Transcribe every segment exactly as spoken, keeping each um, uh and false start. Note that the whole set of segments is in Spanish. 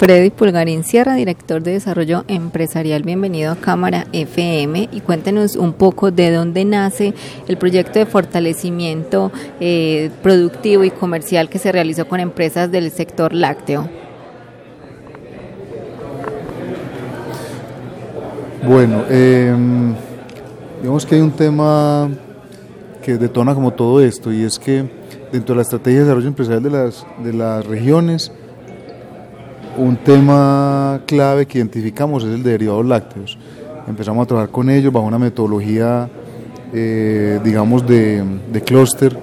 Freddy Pulgarín Sierra, director de Desarrollo Empresarial. Bienvenido a Cámara F M y cuéntenos un poco de dónde nace el proyecto de fortalecimiento eh, productivo y comercial que se realizó con empresas del sector lácteo. Bueno, eh, digamos que hay un tema que detona como todo esto, y es que dentro de la estrategia de desarrollo empresarial de las, de las regiones, un tema clave que identificamos es el de derivados lácteos. Empezamos a trabajar con ellos bajo una metodología, eh, digamos, de, de clúster,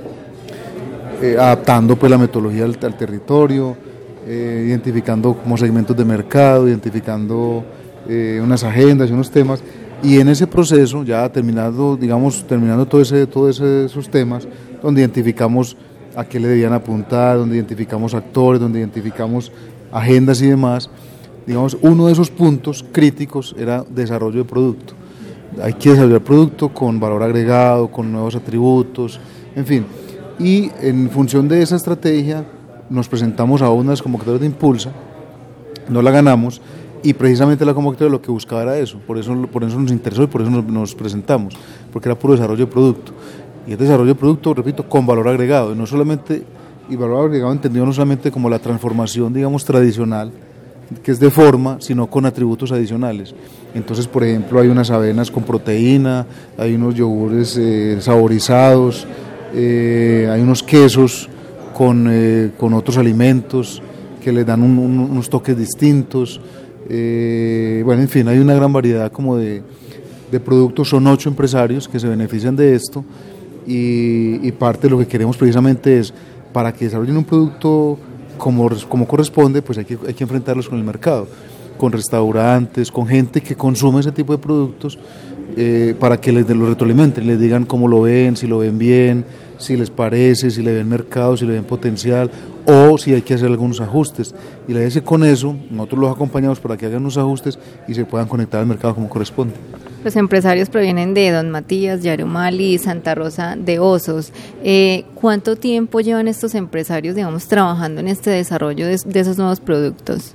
eh, adaptando pues la metodología al, al territorio, eh, identificando como segmentos de mercado, identificando eh, unas agendas y unos temas, y en ese proceso, ya terminando, digamos, terminando todo ese, todos esos temas, donde identificamos a qué le debían apuntar, donde identificamos actores, donde identificamos agendas y demás, digamos, uno de esos puntos críticos era desarrollo de producto. Hay que desarrollar producto con valor agregado, con nuevos atributos, en fin. Y en función de esa estrategia nos presentamos a unas convocatorias de Impulsa, no la ganamos, y precisamente la convocatoria lo que buscaba era eso, por eso, por eso nos interesó y por eso nos, nos presentamos, porque era puro desarrollo de producto. Y es desarrollo de producto, repito, con valor agregado, y no solamente, y valor agregado entendido no solamente como la transformación, digamos, tradicional, que es de forma, sino con atributos adicionales. Entonces, por ejemplo, hay unas avenas con proteína, hay unos yogures eh, saborizados, eh, hay unos quesos con, eh, con otros alimentos que les dan un, un, unos toques distintos. Eh, bueno, en fin, hay una gran variedad como de, de productos. Son ocho empresarios que se benefician de esto, y, y parte de lo que queremos precisamente es, para que desarrollen un producto como, como corresponde, pues hay que, hay que enfrentarlos con el mercado, con restaurantes, con gente que consume ese tipo de productos, eh, para que les los retroalimenten, les digan cómo lo ven, si lo ven bien, si les parece, si le ven mercado, si le ven potencial, o si hay que hacer algunos ajustes. Y la idea es que con eso nosotros los acompañamos para que hagan los ajustes y se puedan conectar al mercado como corresponde. Los empresarios provienen de Don Matías, Yarumali y Santa Rosa de Osos. Eh, ¿Cuánto tiempo llevan estos empresarios, digamos, trabajando en este desarrollo de, de esos nuevos productos?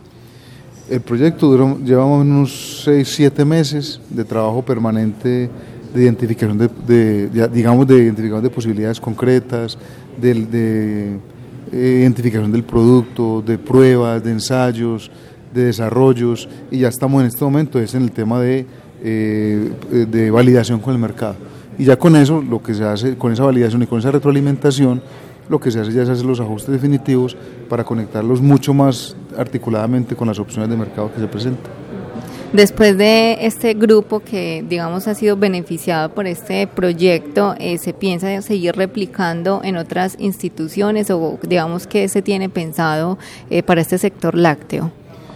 El proyecto duró, llevamos unos seis, siete meses de trabajo permanente, de identificación de, de, de digamos, de identificación de posibilidades concretas, de, de eh, identificación del producto, de pruebas, de ensayos, de desarrollos, y ya estamos en este momento es en el tema de Eh, de validación con el mercado, y ya con eso lo que se hace, con esa validación y con esa retroalimentación, lo que se hace ya es hacer los ajustes definitivos para conectarlos mucho más articuladamente con las opciones de mercado que se presentan. Después de este grupo que, digamos, ha sido beneficiado por este proyecto, eh, ¿se piensa seguir replicando en otras instituciones, o digamos que se tiene pensado eh, para este sector lácteo?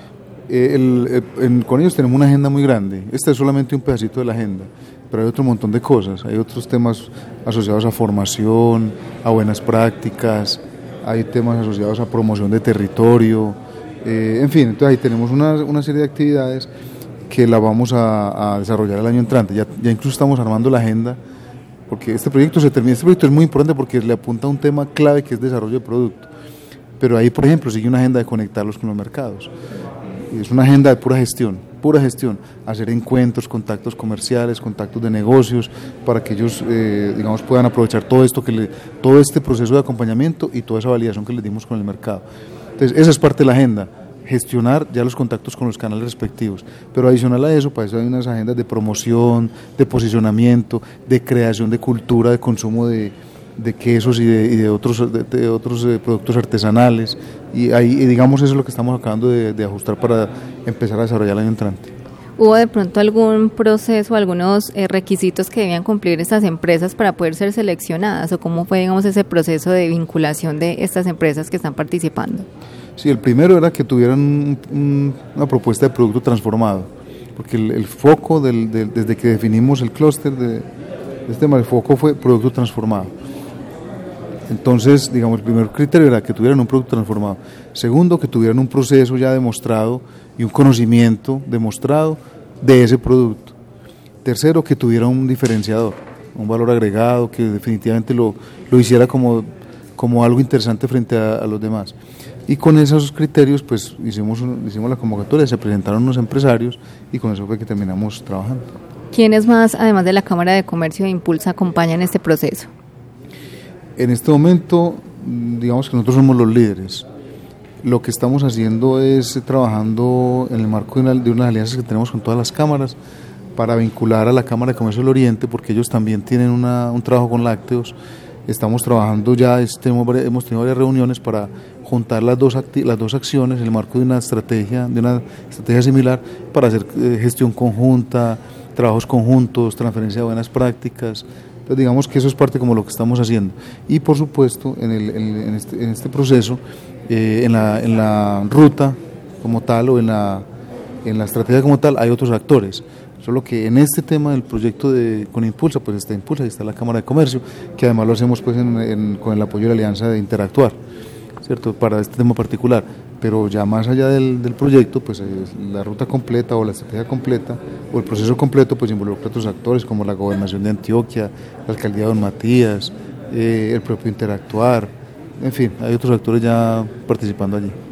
Eh, el, el, en, con ellos tenemos una agenda muy grande. Este es solamente un pedacito de la agenda, pero hay otro montón de cosas. Hay otros temas asociados a formación, a buenas prácticas, hay temas asociados a promoción de territorio, eh, en fin, entonces ahí tenemos una, una serie de actividades que la vamos a, a desarrollar el año entrante. Ya, ya incluso estamos armando la agenda, porque este proyecto se termina. Este proyecto es muy importante porque le apunta a un tema clave que es desarrollo de producto, pero ahí, por ejemplo, sigue una agenda de conectarlos con los mercados. Es una agenda de pura gestión, pura gestión, hacer encuentros, contactos comerciales, contactos de negocios, para que ellos, eh, digamos, puedan aprovechar todo esto, que le, todo este proceso de acompañamiento y toda esa validación que les dimos con el mercado. Entonces, esa es parte de la agenda, gestionar ya los contactos con los canales respectivos, pero adicional a eso, para eso hay unas agendas de promoción, de posicionamiento, de creación de cultura de consumo de de quesos y de, y de otros, de, de otros eh, productos artesanales, y ahí, y digamos, eso es lo que estamos acabando de, de ajustar para empezar a desarrollar el año entrante. ¿Hubo de pronto algún proceso, algunos eh, requisitos que debían cumplir estas empresas para poder ser seleccionadas, o cómo fue, digamos, ese proceso de vinculación de estas empresas que están participando? Sí, el primero era que tuvieran un, un, una propuesta de producto transformado, porque el, el foco, del, del, desde que definimos el clúster de, de este tema, el foco fue producto transformado. Entonces, digamos, el primer criterio era que tuvieran un producto transformado. Segundo, que tuvieran un proceso ya demostrado y un conocimiento demostrado de ese producto. Tercero, que tuviera un diferenciador, un valor agregado, que definitivamente lo, lo hiciera como, como algo interesante frente a, a los demás. Y con esos criterios pues hicimos, un, hicimos la convocatoria, se presentaron unos empresarios y con eso fue que terminamos trabajando. ¿Quiénes más, además de la Cámara de Comercio de Impulsa, acompañan este proceso? En este momento, digamos que nosotros somos los líderes. Lo que estamos haciendo es trabajando en el marco de, una, de unas alianzas que tenemos con todas las cámaras para vincular a la Cámara de Comercio del Oriente, porque ellos también tienen una, un trabajo con lácteos. Estamos trabajando ya, este, hemos tenido varias reuniones para juntar las dos, acti- las dos acciones en el marco de una estrategia, de una estrategia similar para hacer eh, gestión conjunta, trabajos conjuntos, transferencia de buenas prácticas. Entonces digamos que eso es parte como lo que estamos haciendo. Y por supuesto en, el, en, en, este, en este proceso, eh, en, la, en la ruta como tal o en la, en la estrategia como tal hay otros actores. Solo que en este tema del proyecto de, con Impulsa, pues está Impulsa y está la Cámara de Comercio, que además lo hacemos pues en, en, con el apoyo de la Alianza de Interactuar, ¿cierto? Para este tema particular. Pero ya más allá del, del proyecto, pues la ruta completa o la estrategia completa o el proceso completo, pues involucra otros actores como la Gobernación de Antioquia, la Alcaldía de Don Matías, eh, el propio Interactuar, en fin, hay otros actores ya participando allí.